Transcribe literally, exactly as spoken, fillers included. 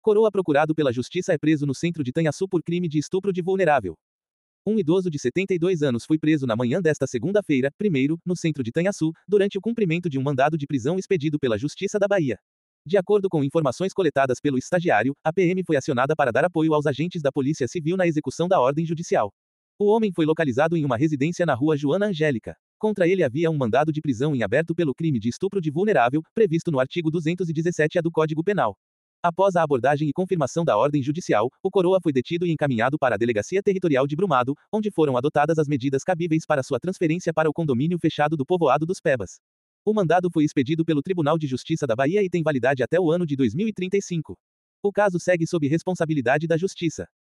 Coroa procurado pela justiça é preso no centro de Tanhaçu por crime de estupro de vulnerável. Um idoso de setenta e dois anos foi preso na manhã desta segunda-feira, primeiro, no centro de Tanhaçu, durante o cumprimento de um mandado de prisão expedido pela Justiça da Bahia. De acordo com informações coletadas pelo estagiário, a P M foi acionada para dar apoio aos agentes da Polícia Civil na execução da ordem judicial. O homem foi localizado em uma residência na rua Joana Angélica. Contra ele havia um mandado de prisão em aberto pelo crime de estupro de vulnerável, previsto no artigo duzentos e dezessete A do Código Penal. Após a abordagem e confirmação da ordem judicial, o coroa foi detido e encaminhado para a Delegacia Territorial de Brumado, onde foram adotadas as medidas cabíveis para sua transferência para o condomínio fechado do povoado dos Pebas. O mandado foi expedido pelo Tribunal de Justiça da Bahia e tem validade até o ano de dois mil e trinta e cinco. O caso segue sob responsabilidade da Justiça.